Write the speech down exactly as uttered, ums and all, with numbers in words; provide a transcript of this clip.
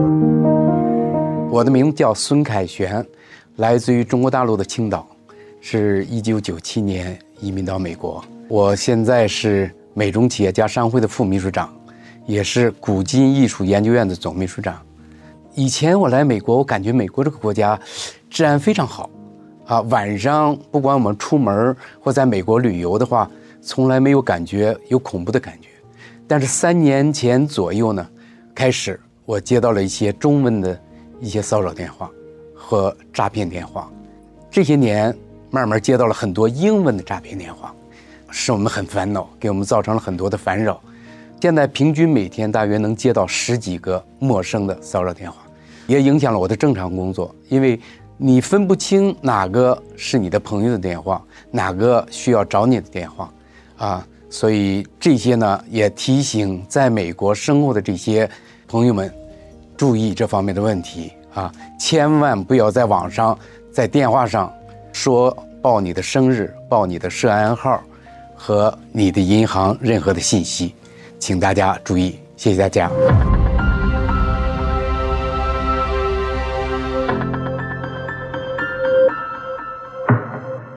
我的名字叫孙凯旋，来自于中国大陆的青岛，是一九九七年移民到美国。我现在是美中企业家商会的副秘书长，也是古今艺术研究院的总秘书长。以前我来美国，我感觉美国这个国家治安非常好啊，晚上不管我们出门或在美国旅游的话，从来没有感觉有恐怖的感觉。但是三年前左右呢，开始我接到了一些中文的一些骚扰电话和诈骗电话，这些年慢慢接到了很多英文的诈骗电话，使我们很烦恼，给我们造成了很多的烦扰。现在平均每天大约能接到十几个陌生的骚扰电话，也影响了我的正常工作，因为你分不清哪个是你的朋友的电话，哪个需要找你的电话啊，所以这些呢也提醒在美国生活的这些朋友们注意这方面的问题啊，千万不要在网上在电话上说报你的生日，报你的涉案号和你的银行任何的信息，请大家注意，谢谢大家。